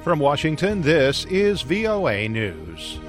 From Washington, this is VOA News.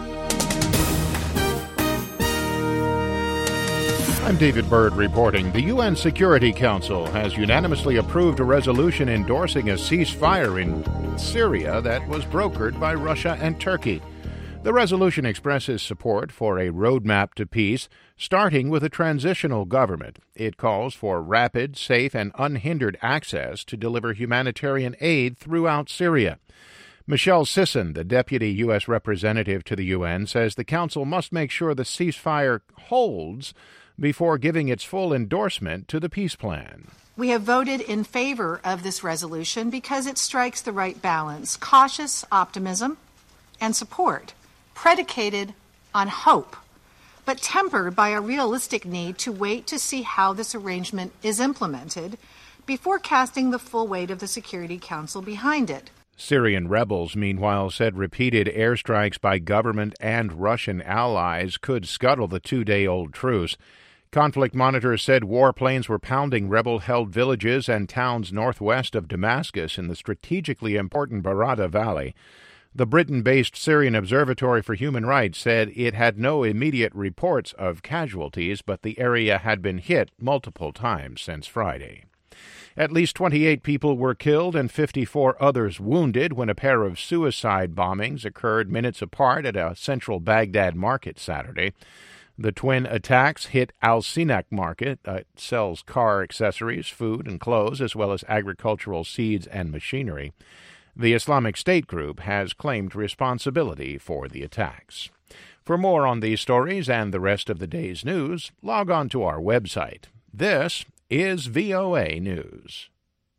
I'm David Byrd reporting. The UN Security Council has unanimously approved a resolution endorsing a ceasefire in Syria that was brokered by Russia and Turkey. The resolution expresses support for a roadmap to peace, starting with a transitional government. It calls for rapid, safe, and unhindered access to deliver humanitarian aid throughout Syria. Michelle Sisson, the deputy U.S. representative to the UN, says the Council must make sure the ceasefire holds before giving its full endorsement to the peace plan. We have voted in favor of this resolution because it strikes the right balance, cautious optimism and support, predicated on hope, but tempered by a realistic need to wait to see how this arrangement is implemented before casting the full weight of the Security Council behind it. Syrian rebels, meanwhile, said repeated airstrikes by government and Russian allies could scuttle the two-day-old truce. Conflict monitors said warplanes were pounding rebel-held villages and towns northwest of Damascus in the strategically important Barada Valley. The Britain-based Syrian Observatory for Human Rights said it had no immediate reports of casualties, but the area had been hit multiple times since Friday. At least 28 people were killed and 54 others wounded when a pair of suicide bombings occurred minutes apart at a central Baghdad market Saturday. The twin attacks hit Al Sinak Market that sells car accessories, food, and clothes, as well as agricultural seeds and machinery. The Islamic State group has claimed responsibility for the attacks. For more on these stories and the rest of the day's news, log on to our website. This is VOA News.